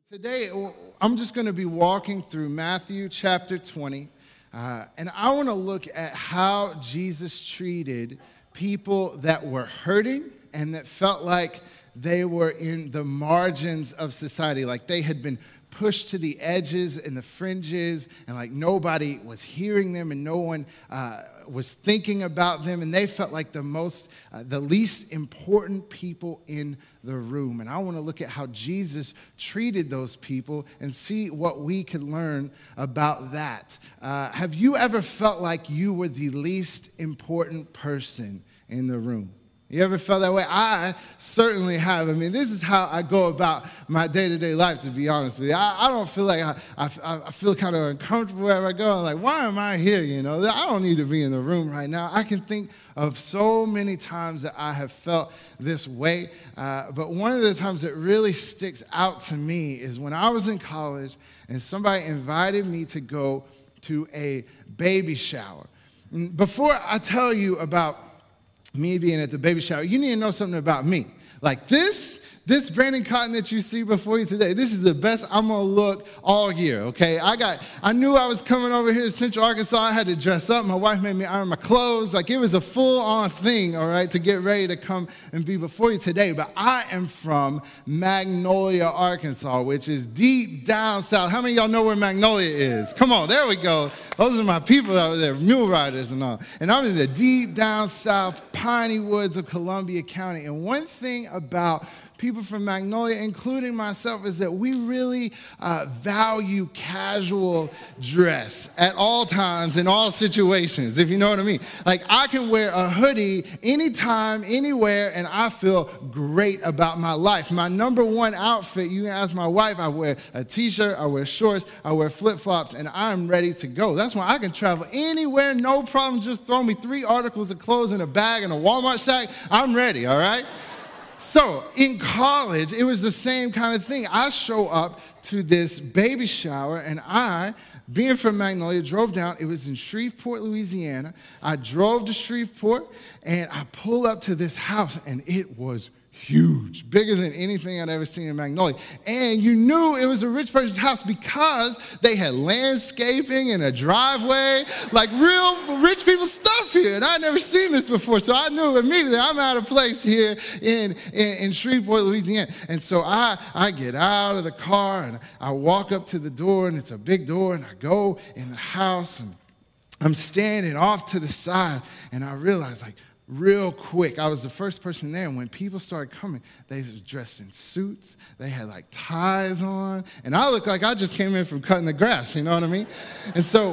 Today, I'm just going to be walking through Matthew chapter 20, and I want to look at how Jesus treated people that were hurting and that felt like they were in the margins of society, like they had been pushed to the edges and the fringes, and like nobody was hearing them and no one was thinking about them, and they felt like the least important people in the room. And I want to look at how Jesus treated those people and see what we could learn about that. Have you ever felt like you were the least important person in the room? You ever felt that way? I certainly have. I mean, this is how I go about my day-to-day life, to be honest with you. I don't feel like I feel kind of uncomfortable wherever I go. I'm like, why am I here, you know? I don't need to be in the room right now. I can think of so many times that I have felt this way. But one of the times that really sticks out to me is when I was in college and somebody invited me to go to a baby shower. Before I tell you about me being at the baby shower, you need to know something about me. Like this Brandon Cotton that you see before you today, this is the best I'm going to look all year, okay? I knew I was coming over here to Central Arkansas. I had to dress up. My wife made me iron my clothes. Like, it was a full-on thing, all right, to get ready to come and be before you today. But I am from Magnolia, Arkansas, which is deep down south. How many of y'all know where Magnolia is? Come on, there we go. Those are my people out there, mule riders and all. And I'm in the deep down south, piney woods of Columbia County. And one thing about people from Magnolia, including myself, is that we really value casual dress at all times, in all situations, if you know what I mean. Like, I can wear a hoodie anytime, anywhere, and I feel great about my life. My number one outfit, you can ask my wife, I wear a t-shirt, I wear shorts, I wear flip-flops, and I'm ready to go. That's why I can travel anywhere, no problem. Just throw me 3 articles of clothes in a bag and a Walmart sack. I'm ready, all right? So in college, it was the same kind of thing. I show up to this baby shower, and I, being from Magnolia, drove down. It was in Shreveport, Louisiana. I drove to Shreveport, and I pulled up to this house, and it was huge, bigger than anything I'd ever seen in Magnolia. And you knew it was a rich person's house because they had landscaping and a driveway, like real rich people stuff here. And I'd never seen this before, so I knew immediately I'm out of place here in Shreveport, Louisiana. And so I get out of the car and I walk up to the door, and it's a big door, and I go in the house, and I'm standing off to the side, and I realize, like, real quick, I was the first person there, and when people started coming, they were dressed in suits, they had like ties on, and I looked like I just came in from cutting the grass, you know what I mean? And so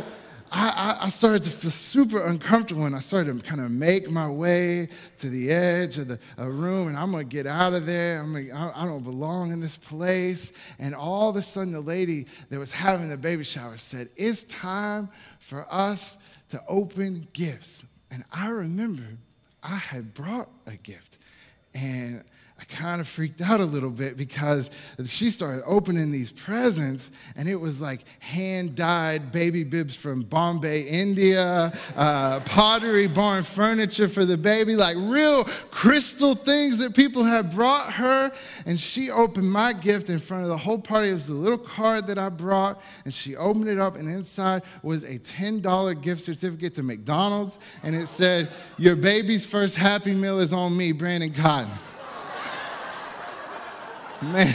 I started to feel super uncomfortable, and I started to kind of make my way to the edge of the room, and I'm going to get out of there. I don't belong in this place. And all of a sudden, the lady that was having the baby shower said, "It's time for us to open gifts." And I remember I had brought a gift, and I kind of freaked out a little bit because she started opening these presents, and it was like hand-dyed baby bibs from Bombay, India, Pottery Barn furniture for the baby, like real crystal things that people had brought her. And she opened my gift in front of the whole party. It was the little card that I brought, and she opened it up, and inside was a $10 gift certificate to McDonald's, and it said, "Your baby's first Happy Meal is on me, Brandon Cotton." Man,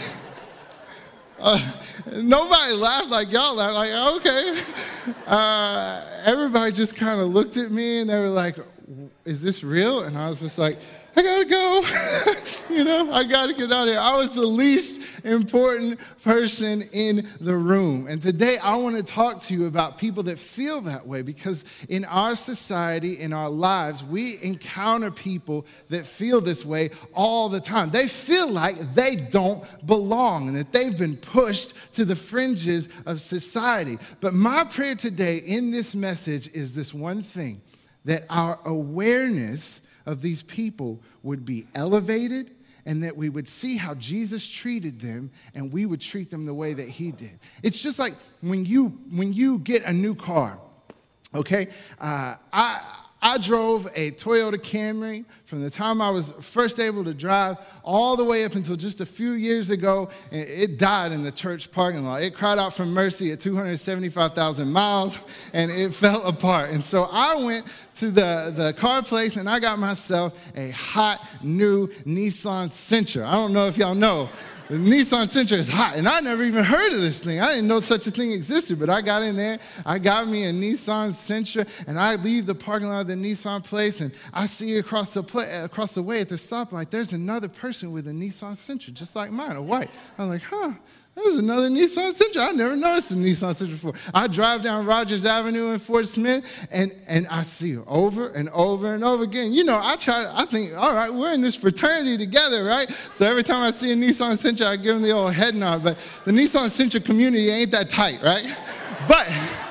nobody laughed like y'all laughed. Like, okay. Everybody just kind of looked at me, and they were like, "Is this real?" And I was just like, "I gotta go." You know, I gotta get out of here. I was the least important person in the room. And today I want to talk to you about people that feel that way, because in our society, in our lives, we encounter people that feel this way all the time. They feel like they don't belong and that they've been pushed to the fringes of society. But my prayer today in this message is this one thing: that our awareness of these people would be elevated, and that we would see how Jesus treated them, and we would treat them the way that he did. It's just like when you get a new car, okay? I drove a Toyota Camry from the time I was first able to drive all the way up until just a few years ago. It died in the church parking lot. It cried out for mercy at 275,000 miles, and it fell apart. And so I went to the car place, and I got myself a hot, new Nissan Sentra. I don't know if y'all know. The Nissan Sentra is hot, and I never even heard of this thing. I didn't know such a thing existed, but I got in there. I got me a Nissan Sentra, and I leave the parking lot of the Nissan place, and I see across the way at the stoplight, there's another person with a Nissan Sentra, just like mine, a white. I'm like, there's another Nissan Sentra. I never noticed a Nissan Sentra before. I drive down Rogers Avenue in Fort Smith, and I see her over and over and over again. You know, I think, all right, we're in this fraternity together, right? So every time I see a Nissan Sentra, I give them the old head nod. But the Nissan Sentra community ain't that tight, right? But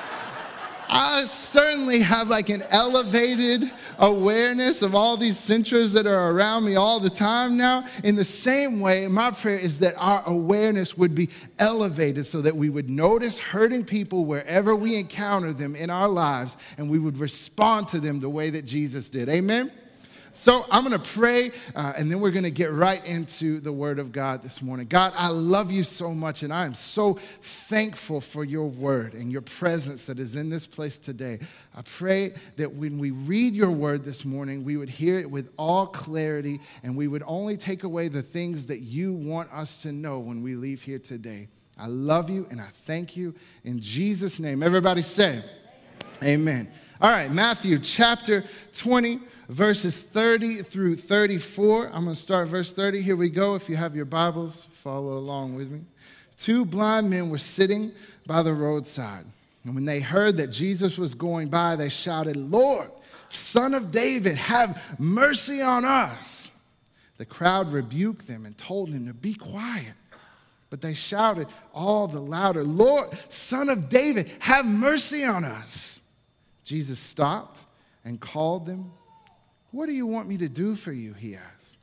I certainly have like an elevated awareness of all these Sentras that are around me all the time now. In the same way, my prayer is that our awareness would be elevated so that we would notice hurting people wherever we encounter them in our lives, and we would respond to them the way that Jesus did. Amen? So I'm going to pray, and then we're going to get right into the Word of God this morning. God, I love you so much, and I am so thankful for your Word and your presence that is in this place today. I pray that when we read your Word this morning, we would hear it with all clarity, and we would only take away the things that you want us to know when we leave here today. I love you, and I thank you. In Jesus' name, everybody say, amen. All right, Matthew chapter 20. Verses 30 through 34. I'm going to start verse 30. Here we go. If you have your Bibles, follow along with me. 2 blind men were sitting by the roadside. And when they heard that Jesus was going by, they shouted, "Lord, Son of David, have mercy on us." The crowd rebuked them and told them to be quiet. But they shouted all the louder, "Lord, Son of David, have mercy on us." Jesus stopped and called them. "What do you want me to do for you?" he asked.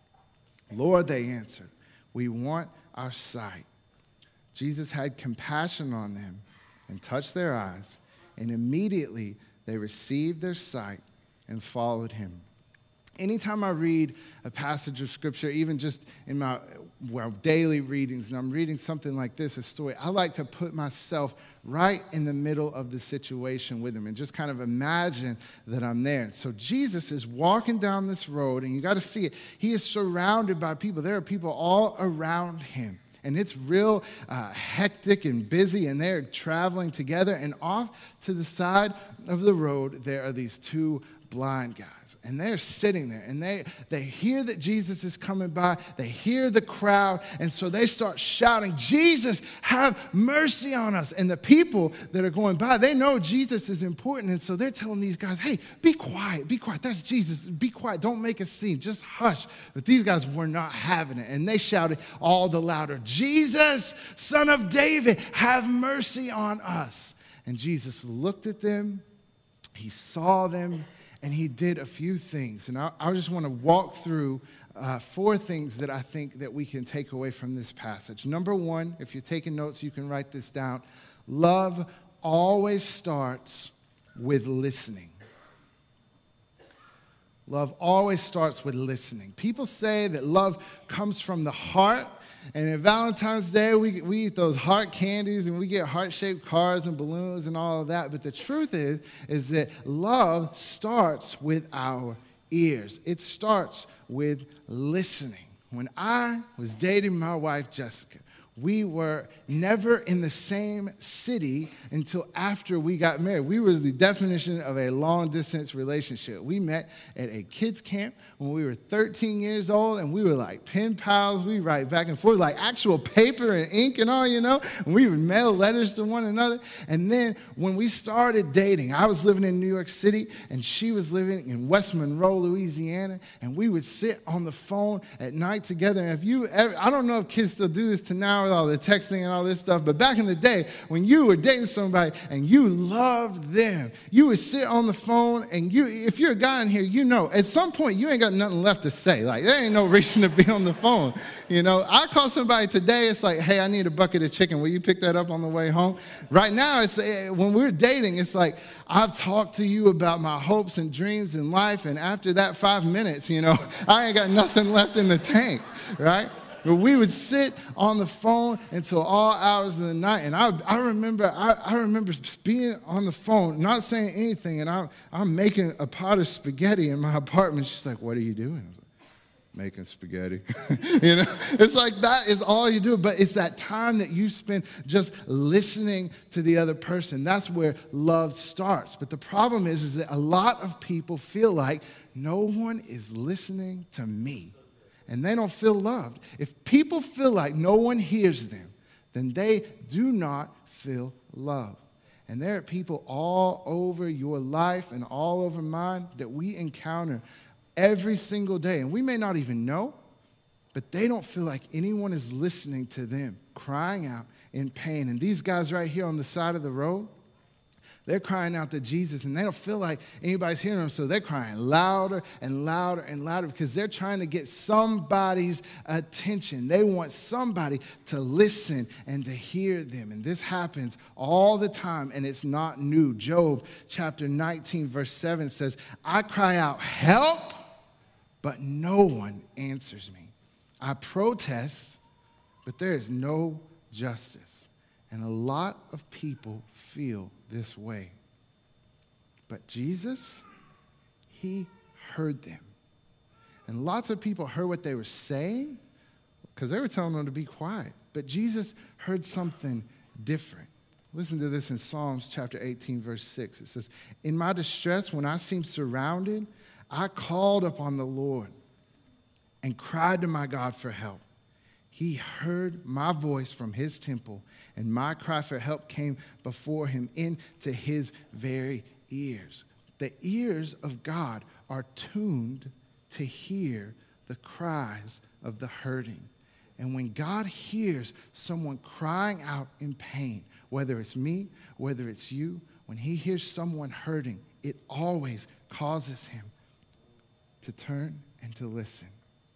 "Lord," they answered, "we want our sight." Jesus had compassion on them and touched their eyes, and immediately they received their sight and followed him. Anytime I read a passage of Scripture, even just in my daily readings, and I'm reading something like this, a story, I like to put myself right in the middle of the situation with him and just kind of imagine that I'm there. So Jesus is walking down this road, and you got to see it. He is surrounded by people. There are people all around him. And it's real hectic and busy, and they're traveling together. And off to the side of the road, there are these 2 blind guys. And they're sitting there, and they hear that Jesus is coming by. They hear the crowd, and so they start shouting, "Jesus, have mercy on us." And the people that are going by, they know Jesus is important, and so they're telling these guys, "Hey, be quiet, be quiet. That's Jesus. Be quiet. Don't make a scene. Just hush." But these guys were not having it, and they shouted all the louder, "Jesus, Son of David, have mercy on us." And Jesus looked at them, he saw them, and he did a few things. And I just want to walk through 4 things that I think that we can take away from this passage. Number 1, if you're taking notes, you can write this down. Love always starts with listening. Love always starts with listening. People say that love comes from the heart. And at Valentine's Day, we eat those heart candies, and we get heart-shaped cars and balloons and all of that. But the truth is that love starts with our ears. It starts with listening. When I was dating my wife, Jessica, we were never in the same city until after we got married. We were the definition of a long-distance relationship. We met at a kids' camp when we were 13 years old, and we were like pen pals. We write back and forth, like actual paper and ink and all, and we would mail letters to one another. And then when we started dating, I was living in New York City, and she was living in West Monroe, Louisiana, and we would sit on the phone at night together. And I don't know if kids still do this to now, now with all the texting and all this stuff. But back in the day, when you were dating somebody and you loved them, you would sit on the phone and if you're a guy in here, you know, at some point you ain't got nothing left to say. Like, there ain't no reason to be on the phone. You know, I call somebody today, it's like, hey, I need a bucket of chicken. Will you pick that up on the way home? Right now, it's when we're dating, it's like, I've talked to you about my hopes and dreams in life, and after that 5 minutes, you know, I ain't got nothing left in the tank, right? But we would sit on the phone until all hours of the night, and I remember being on the phone, not saying anything, and I'm making a pot of spaghetti in my apartment. She's like, "What are you doing?" I was like, "Making spaghetti." You know, it's like that is all you do, but it's that time that you spend just listening to the other person. That's where love starts. But the problem is that a lot of people feel like no one is listening to me, and they don't feel loved. If people feel like no one hears them, then they do not feel loved. And there are people all over your life and all over mine that we encounter every single day. And we may not even know, but they don't feel like anyone is listening to them, crying out in pain. And these guys right here on the side of the road, they're crying out to Jesus, and they don't feel like anybody's hearing them, so they're crying louder and louder and louder because they're trying to get somebody's attention. They want somebody to listen and to hear them, and this happens all the time, and it's not new. Job chapter 19, verse 7 says, "I cry out, 'Help!' but no one answers me. I protest, but there is no justice." And a lot of people feel this way. But Jesus, he heard them. And lots of people heard what they were saying because they were telling them to be quiet. But Jesus heard something different. Listen to this in Psalms chapter 18, verse 6. It says, "In my distress, when I seemed surrounded, I called upon the Lord and cried to my God for help. He heard my voice from his temple, and my cry for help came before him into his very ears." The ears of God are tuned to hear the cries of the hurting. And when God hears someone crying out in pain, whether it's me, whether it's you, when he hears someone hurting, it always causes him to turn and to listen.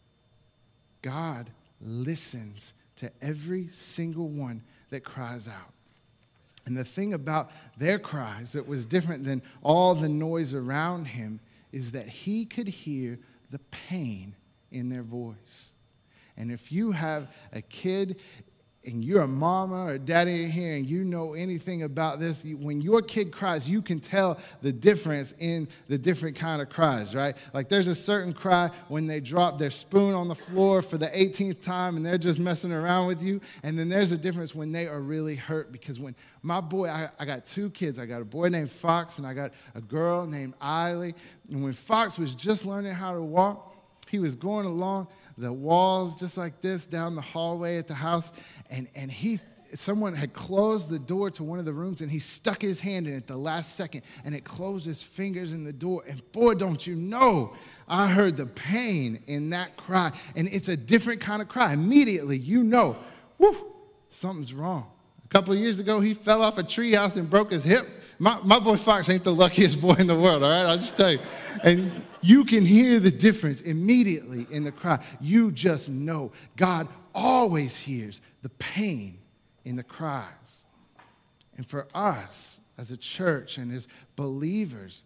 God listens to every single one that cries out. And the thing about their cries that was different than all the noise around him is that he could hear the pain in their voice. And if you have a kid and you're a mama or daddy in here and you know anything about this, when your kid cries, you can tell the difference in the different kind of cries, right? Like there's a certain cry when they drop their spoon on the floor for the 18th time and they're just messing around with you. And then there's a difference when they are really hurt, because when my boy, I got two kids. I got a boy named Fox and I got a girl named Eiley. And when Fox was just learning how to walk, he was going along the walls just like this down the hallway at the house, and someone had closed the door to one of the rooms, and he stuck his hand in at the last second, and it closed his fingers in the door. And boy, don't you know, I heard the pain in that cry, and it's a different kind of cry. Immediately, you know, whoo, something's wrong. A couple of years ago, he fell off a treehouse and broke his hip. My boy Fox ain't the luckiest boy in the world, all right? I'll just tell you. And you can hear the difference immediately in the cry. You just know God always hears the pain in the cries. And for us as a church and as believers,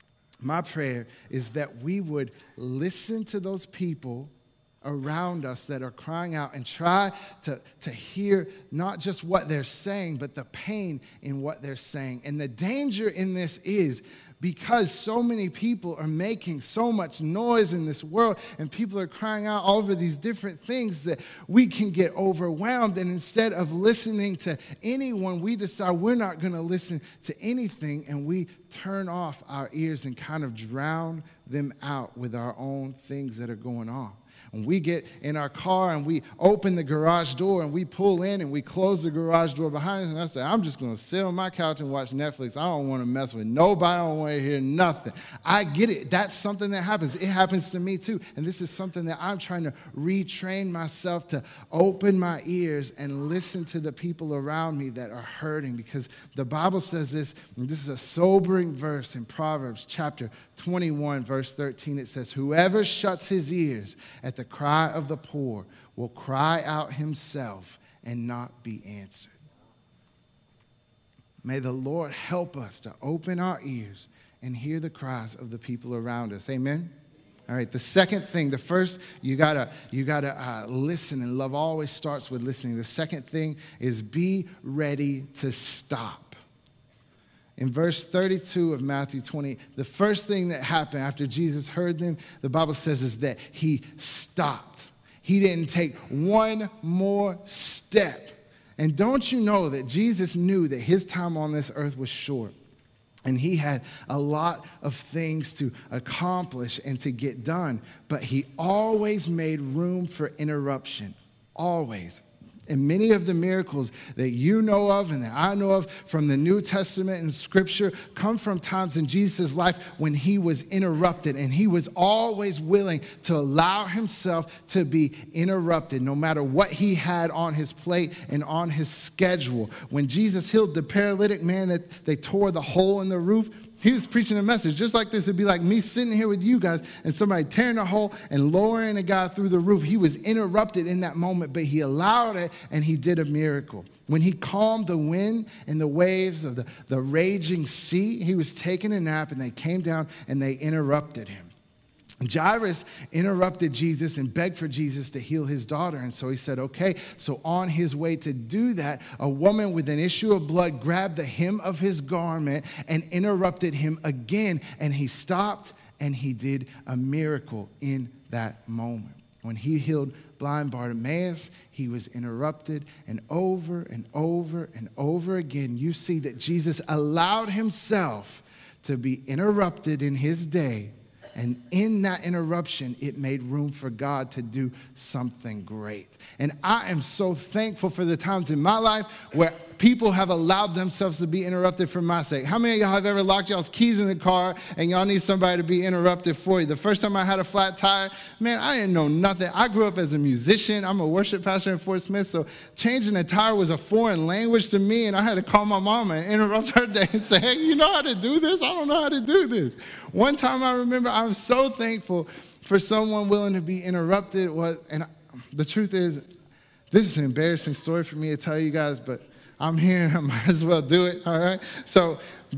my prayer is that we would listen to those people around us that are crying out and try to hear not just what they're saying, but the pain in what they're saying. And the danger in this is because so many people are making so much noise in this world and people are crying out all over these different things that we can get overwhelmed. And instead of listening to anyone, we decide we're not going to listen to anything, and we turn off our ears and kind of drown them out with our own things that are going on. When we get in our car and we open the garage door and we pull in and we close the garage door behind us, and I say, I'm just going to sit on my couch and watch Netflix. I don't want to mess with nobody. I don't want to hear nothing. I get it. That's something that happens. It happens to me too. And this is something that I'm trying to retrain myself to open my ears and listen to the people around me that are hurting, because the Bible says this, and this is a sobering verse in Proverbs chapter 21, verse 13. It says, whoever shuts his ears at the cry of the poor will cry out himself and not be answered. May the Lord help us to open our ears and hear the cries of the people around us. Amen? All right, the second thing, the first, you gotta listen, and love always starts with listening. The second thing is be ready to stop. In verse 32 of Matthew 20, the first thing that happened after Jesus heard them, the Bible says, is that he stopped. He didn't take one more step. And don't you know that Jesus knew that his time on this earth was short? And he had a lot of things to accomplish and to get done. But he always made room for interruption. Always. And many of the miracles that you know of and that I know of from the New Testament and Scripture come from times in Jesus' life when he was interrupted. And he was always willing to allow himself to be interrupted, no matter what he had on his plate and on his schedule. When Jesus healed the paralytic man that they tore the hole in the roof, he was preaching a message just like this. It'd be like me sitting here with you guys and somebody tearing a hole and lowering a guy through the roof. He was interrupted in that moment, but he allowed it and he did a miracle. When he calmed the wind and the waves of the raging sea, he was taking a nap and they came down and they interrupted him. Jairus interrupted Jesus and begged for Jesus to heal his daughter. And so he said, okay. So on his way to do that, a woman with an issue of blood grabbed the hem of his garment and interrupted him again. And he stopped and he did a miracle in that moment. When he healed blind Bartimaeus, he was interrupted, and over and over and over again, you see that Jesus allowed himself to be interrupted in his day. And in that interruption, it made room for God to do something great. And I am so thankful for the times in my life where people have allowed themselves to be interrupted for my sake. How many of y'all have ever locked y'all's keys in the car and y'all need somebody to be interrupted for you? The first time I had a flat tire, man, I didn't know nothing. I grew up as a musician. I'm a worship pastor in Fort Smith, so changing a tire was a foreign language to me, and I had to call my mama and interrupt her day and say, hey, you know how to do this? I don't know how to do this. One time I remember, I'm so thankful for someone willing to be interrupted. And the truth is, this is an embarrassing story for me to tell you guys, but I'm here and I might as well do it, all right? So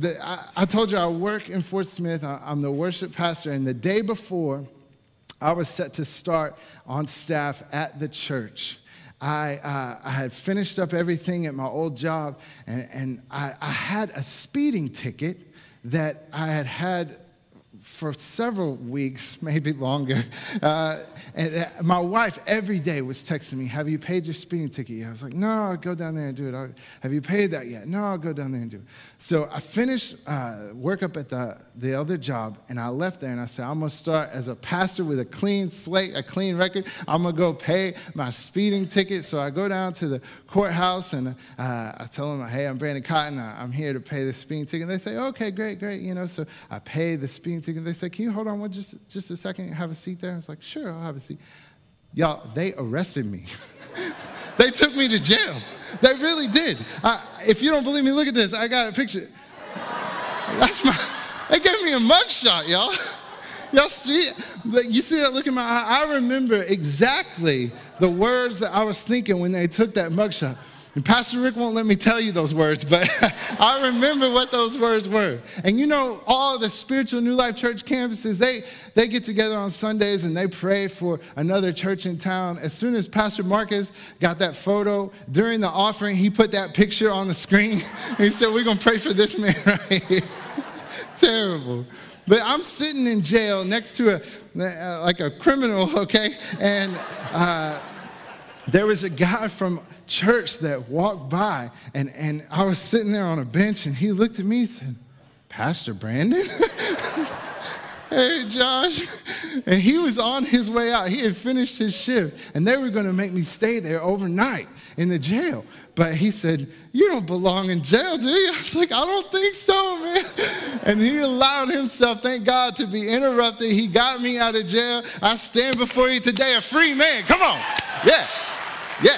I told you I work in Fort Smith. I'm the worship pastor, and the day before I was set to start on staff at the church, I had finished up everything at my old job, and I had a speeding ticket that I had for several weeks, maybe longer. And my wife every day was texting me, have you paid your speeding ticket yet? I was like, no, I'll go down there and do it. Have you paid that yet? No, I'll go down there and do it. So I finished work up at the other job, and I left there, and I said, I'm going to start as a pastor with a clean slate, a clean record. I'm going to go pay my speeding ticket. So I go down to the courthouse, and I tell them, hey, I'm Brandon Cotton. I'm here to pay the speeding ticket. And they say, okay, great. So I pay the speeding ticket. They say, can you hold on just a second, have a seat there? I was like, sure, I'll have a seat. Y'all, they arrested me. They took me to jail. They really did. If you don't believe me, look at this. I got a picture. They gave me a mugshot, y'all. Y'all see it? You see that look in my eye? I remember exactly the words that I was thinking when they took that mugshot. And Pastor Rick won't let me tell you those words, but I remember what those words were. And you know, all the spiritual New Life Church campuses, they get together on Sundays and they pray for another church in town. As soon as Pastor Marcus got that photo, during the offering, he put that picture on the screen. He said, we're going to pray for this man right here. Terrible. But I'm sitting in jail next to a criminal, okay? And there was a guy from church that walked by, and I was sitting there on a bench, and he looked at me and said, Pastor Brandon? Hey, Josh. And he was on his way out. He had finished his shift, and they were going to make me stay there overnight in the jail. But he said, you don't belong in jail, do you? I was like, I don't think so, man. And he allowed himself, thank God, to be interrupted. He got me out of jail. I stand before you today a free man. Come on. Yeah. Yeah.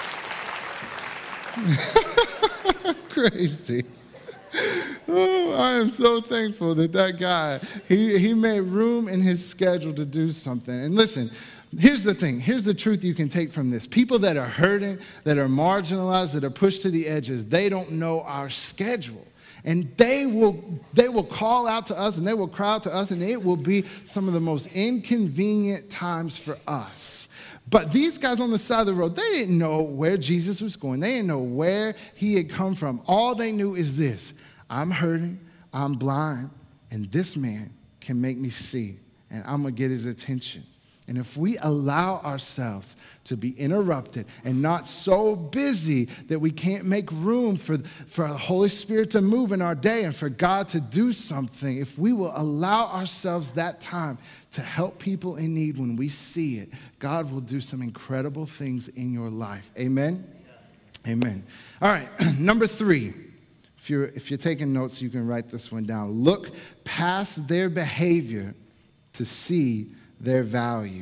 Crazy. Oh, I am so thankful that guy, he made room in his schedule to do something. And listen, here's the thing. Here's the truth you can take from this. People that are hurting, that are marginalized, that are pushed to the edges, they don't know our schedule. And they will call out to us and they will cry out to us, and it will be some of the most inconvenient times for us. But these guys on the side of the road, they didn't know where Jesus was going. They didn't know where he had come from. All they knew is this: I'm hurting, I'm blind, and this man can make me see, and I'm going to get his attention. And if we allow ourselves to be interrupted and not so busy that we can't make room for the Holy Spirit to move in our day and for God to do something, if we will allow ourselves that time to help people in need when we see it, God will do some incredible things in your life. Amen? Amen. All right, number 3. If you're taking notes, you can write this one down. Look past their behavior to see their value.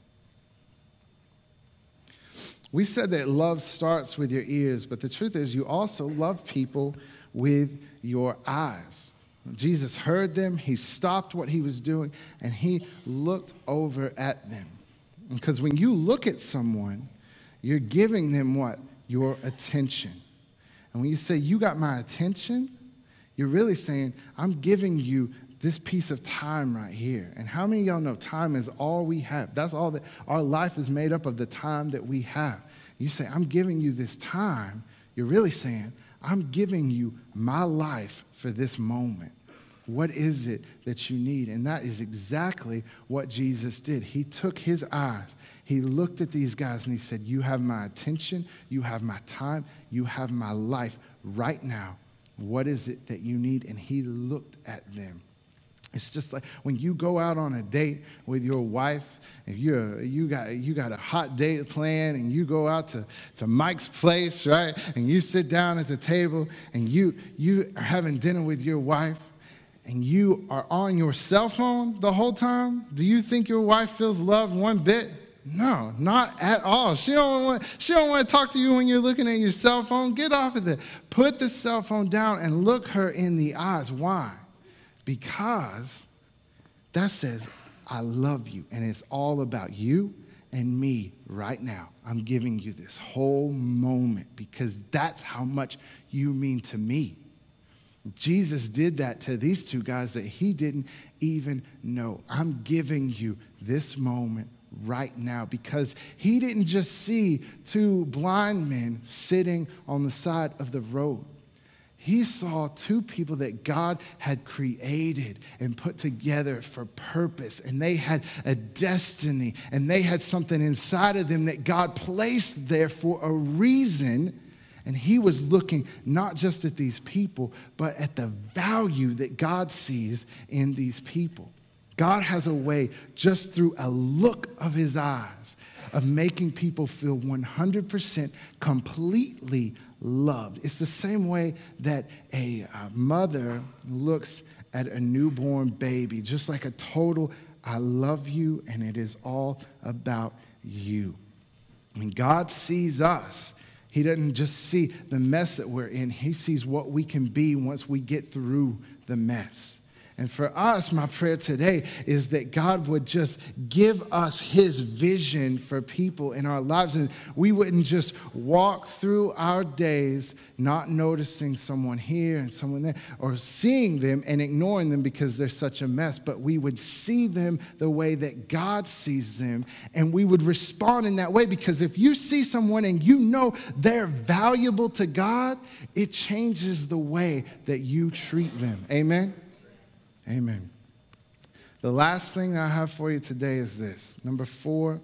We said that love starts with your ears, but the truth is you also love people with your eyes. Jesus heard them, he stopped what he was doing, and he looked over at them. Because when you look at someone, you're giving them what? Your attention. And when you say, you got my attention, you're really saying, I'm giving you this piece of time right here. And how many of y'all know time is all we have? That's all that our life is made up of, the time that we have. You say, I'm giving you this time. You're really saying, I'm giving you my life for this moment. What is it that you need? And that is exactly what Jesus did. He took his eyes, he looked at these guys, and he said, you have my attention, you have my time, you have my life right now. What is it that you need? And he looked at them. It's just like when you go out on a date with your wife, if you got a hot date planned, and you go out to Mike's place, right? And you sit down at the table, and you are having dinner with your wife, and you are on your cell phone the whole time. Do you think your wife feels loved one bit? No, not at all. She don't want to talk to you when you're looking at your cell phone. Get off of it. Put the cell phone down and look her in the eyes. Why? Because that says, I love you, and it's all about you and me right now. I'm giving you this whole moment because that's how much you mean to me. Jesus did that to these two guys that he didn't even know. I'm giving you this moment right now because he didn't just see two blind men sitting on the side of the road. He saw two people that God had created and put together for purpose, and they had a destiny, and they had something inside of them that God placed there for a reason. And he was looking not just at these people, but at the value that God sees in these people. God has a way, just through a look of his eyes, of making people feel 100% completely loved. It's the same way that a mother looks at a newborn baby, just like a total, I love you, and it is all about you. When God sees us, he doesn't just see the mess that we're in. He sees what we can be once we get through the mess. And for us, my prayer today is that God would just give us his vision for people in our lives. And we wouldn't just walk through our days not noticing someone here and someone there, or seeing them and ignoring them because they're such a mess. But we would see them the way that God sees them, and we would respond in that way. Because if you see someone and you know they're valuable to God, it changes the way that you treat them. Amen? Amen. The last thing I have for you today is this. Number 4,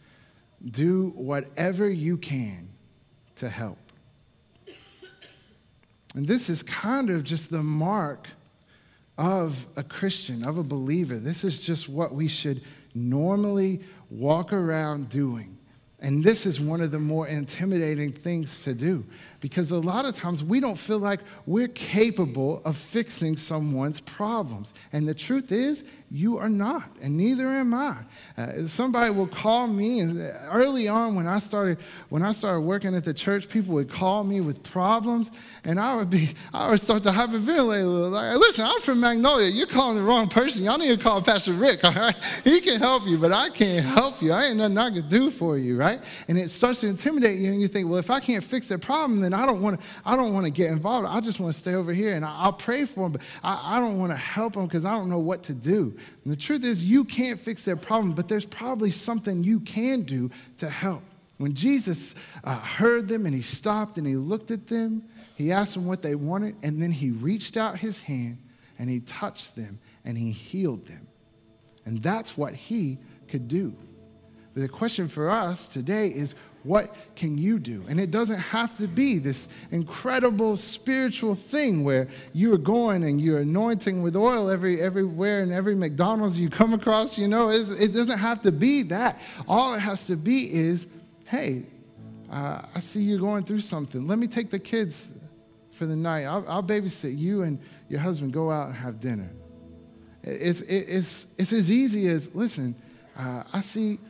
do whatever you can to help. And this is kind of just the mark of a Christian, of a believer. This is just what we should normally walk around doing. And this is one of the more intimidating things to do, because a lot of times we don't feel like we're capable of fixing someone's problems. And the truth is, you are not, and neither am I. Somebody will call me, and early on when I started working at the church, people would call me with problems, and I would start to hyperventilate a little. Like, listen, I'm from Magnolia. You're calling the wrong person. Y'all need to call Pastor Rick, all right? He can help you, but I can't help you. I ain't nothing I can do for you, right? And it starts to intimidate you, and you think, well, if I can't fix their problem, then I don't want to get involved. I just want to stay over here, and I'll pray for them, but I don't want to help them because I don't know what to do. And the truth is, you can't fix their problem, but there's probably something you can do to help. When Jesus heard them and he stopped and he looked at them, he asked them what they wanted, and then he reached out his hand and he touched them and he healed them. And that's what he could do. But the question for us today is, what can you do? And it doesn't have to be this incredible spiritual thing where you are going and you're anointing with oil everywhere and every McDonald's you come across. It doesn't have to be that. All it has to be is, hey, I see you're going through something. Let me take the kids for the night. I'll babysit you and your husband. Go out and have dinner. It's as easy as, listen, I see,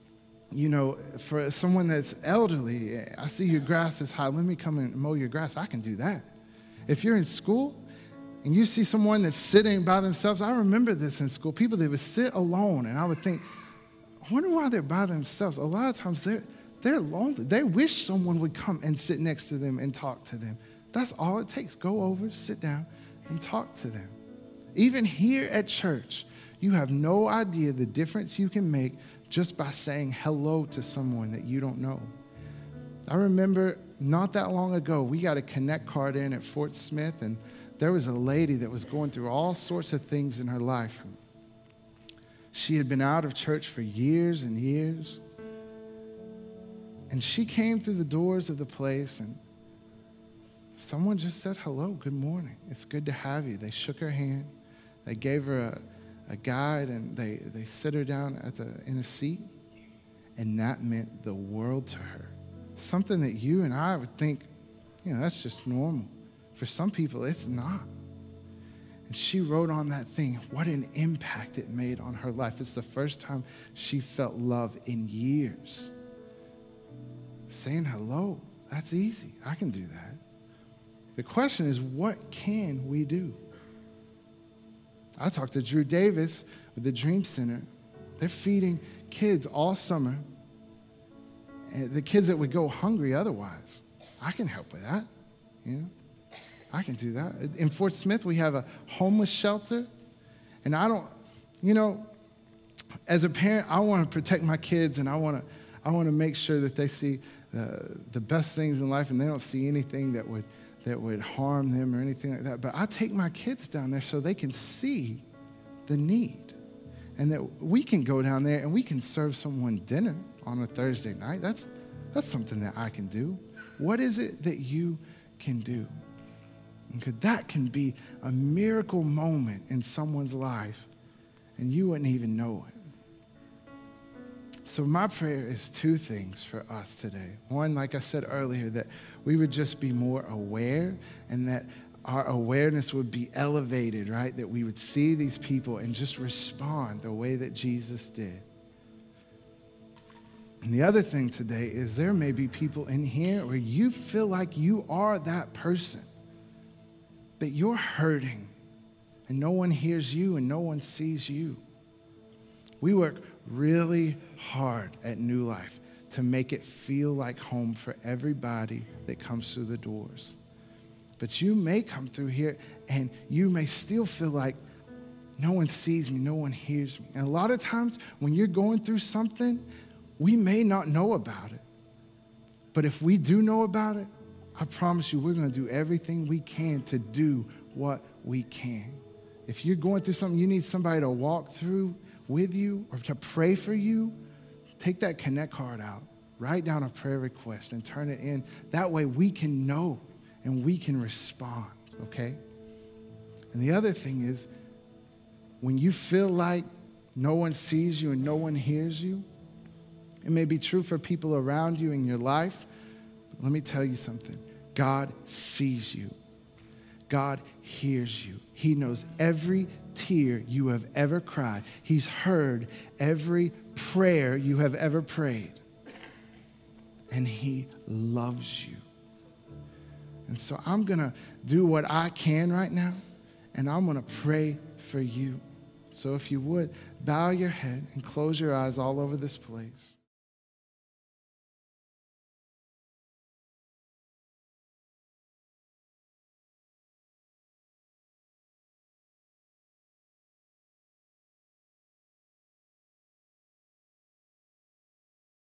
for someone that's elderly, I see your grass is high. Let me come and mow your grass. I can do that. If you're in school and you see someone that's sitting by themselves, I remember this in school. People, they would sit alone, and I would think, I wonder why they're by themselves. A lot of times they're lonely. They wish someone would come and sit next to them and talk to them. That's all it takes. Go over, sit down, and talk to them. Even here at church, you have no idea the difference you can make just by saying hello to someone that you don't know. I remember not that long ago, we got a Connect card in at Fort Smith, and there was a lady that was going through all sorts of things in her life. She had been out of church for years and years, and she came through the doors of the place, and someone just said, hello, good morning. It's good to have you. They shook her hand. They gave her a guide, and they sit her down in a seat, and that meant the world to her. Something that you and I would think, that's just normal. For some people, it's not. And she wrote on that thing what an impact it made on her life. It's the first time she felt love in years. Saying hello, that's easy. I can do that. The question is, what can we do? I talked to Drew Davis with the Dream Center. They're feeding kids all summer, and the kids that would go hungry otherwise. I can help with that. I can do that. In Fort Smith, we have a homeless shelter, and I don't, as a parent, I want to protect my kids, and I want to make sure that they see the best things in life, and they don't see anything that would harm them or anything like that. But I take my kids down there so they can see the need, and that we can go down there and we can serve someone dinner on a Thursday night. That's something that I can do. What is it that you can do? Because that can be a miracle moment in someone's life, and you wouldn't even know it. So my prayer is two things for us today. One, like I said earlier, that we would just be more aware, and that our awareness would be elevated, right? That we would see these people and just respond the way that Jesus did. And the other thing today is there may be people in here where you feel like you are that person, that you're hurting and no one hears you and no one sees you. We work really hard at New Life to make it feel like home for everybody that comes through the doors. But you may come through here and you may still feel like no one sees me, no one hears me. And a lot of times when you're going through something, we may not know about it. But if we do know about it, I promise you we're going to do everything we can to do what we can. If you're going through something, you need somebody to walk through with you or to pray for you, take that Connect card out, write down a prayer request and turn it in. That way we can know and we can respond, okay? And the other thing is when you feel like no one sees you and no one hears you, it may be true for people around you in your life, but let me tell you something. God sees you. God hears you. He knows every tear you have ever cried. He's heard every prayer you have ever prayed. And he loves you. And so I'm going to do what I can right now, and I'm going to pray for you. So if you would, bow your head and close your eyes all over this place.